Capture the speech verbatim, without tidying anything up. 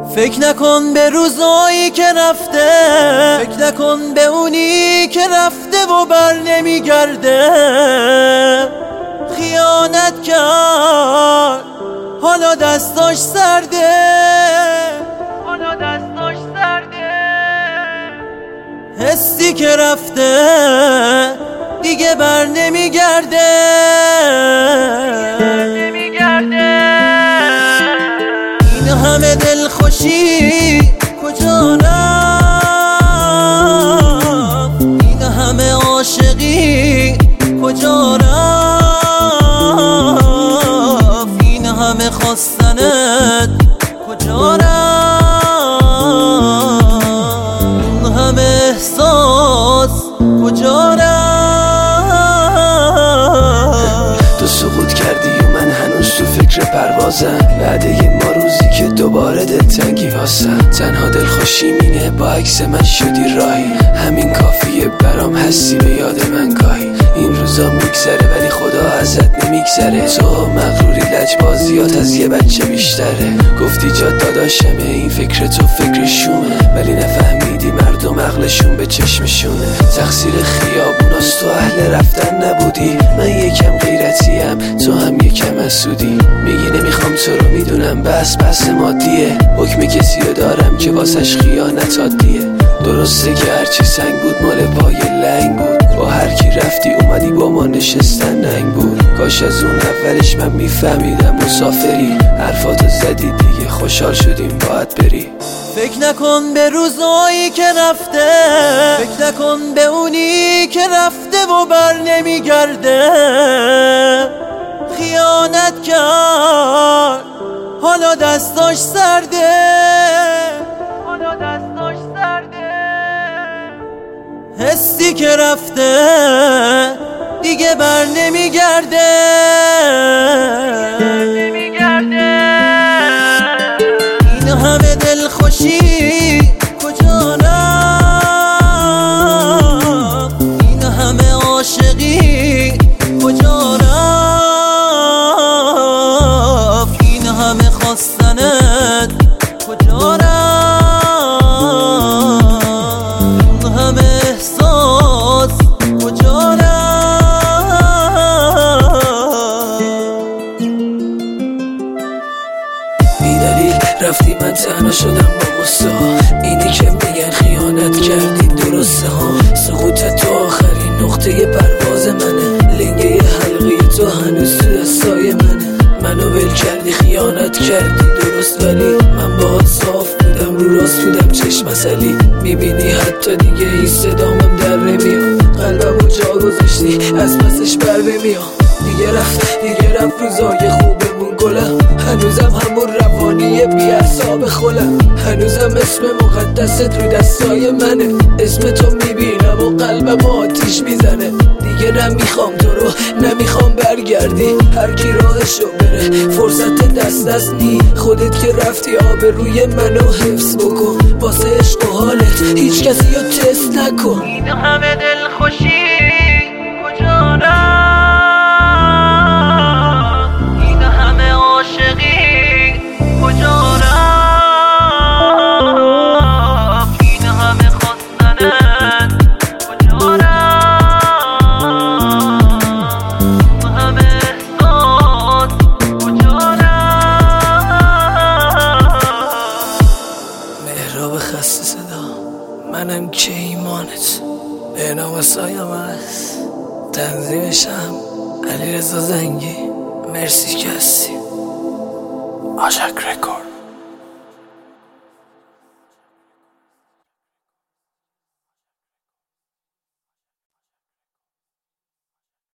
فکر نکن به روزایی که رفته، فکر نکن به اونی که رفته و بر نمیگرده. خیانت کرد حالا دستاش سرده، حالا دستاش سرده. حسی که رفته دیگه بر نمیگرده. این همه دلخوشی کجا رفت؟ این همه عاشقی کجا رفت؟ این همه خواستنت کجا رفت؟ این همه احساس کجا رفت؟ تو سقوط کردی و من هنوز تو فکر پروازم، بعد یه ما روزی که دوباره دلتنگی واسم. تنها دلخوشی مینه با عکس من شدی راهی، همین کافیه برام هستی به یاد من گاهی. این روزا میگذره ولی خدا ازت نمیگذره، تو مغروری لجبازیات از یه بچه بیشتره. گفتی جا داداشمه این فکر تو فکر شومه، ولی نفهمیدی مردم عقلشون به چشمشونه. تقصیر خیابوناست تو اهل رفتن نبودی، من یکم غیرتیم تو هم یکم حسودی. میگی نمیخوام تو رو میدونم بس بس مادیه، حکم کسی رو دارم که واسش خیانت عادیه. درسته که هرچی سنگ بود مال پای لنگ بود، با هر کی رفتی اومدی با ما نشستن ننگ بود. کاش از اون اولش من میفهمیدم مسافری، حرفاتو زدی دیگه خوشحال شدیم باید بری. فکر نکن به روزایی که رفته، فکر نکن به اونی که رفته و بر نمیگرده. خیانت کرد حالا دستاش سرده، حالا دستاش سرده. حسی که رفته دیگه بر نمیگرده. این همه دلخوشی کجا رفت؟ این همه عاشقی کجا رفت؟ این همه خواستنت کجا رفت؟ این همه احساس کجا رفت؟ بیدلیل رفتی من تنها شدم با غصه ها، اینی که میگن خیانت کردی درسته ها. سقوط تو آخرین نقطه پرواز منه، لنگه حلقی تو هنوز تو دستای منه. منو ول کردی خیانت کردی درست، ولی من باهات صاف بودم رو راست بودم چشم اصلی. میبینی حتی دیگه این صدامم در نمیاد، قلبمو جا گذاشتی از پسش بر نمیام. دیگه رفت دیگه رفت روزای خوبمون گلم، هنوزم همون روانیه بی اعصاب خولم. هنوزم اسم مقدست رو دستای منه، اسم تو میبینم و قلبم آتیش میزنه. دیگه نمیخوام تو رو نمیخوام برگردی، هر کی راهشو بره فرصت دست دست نی. خودت که رفتی آبروی منو حفظ بکن، واسه عشق و حالت هیچ کسی رو تست نکن. این همه دلخوشی کجا رفت؟ این همه عاشقی کجا رفت؟ این همه خواستنت کجا رفت؟ این همه احساس کجا رفت؟ مهراب خسته صدا، منم که ایمانت به نام سایم است. تنظیمشم علیرضا زنگی. مرسی که هستی. آژاک رکورد.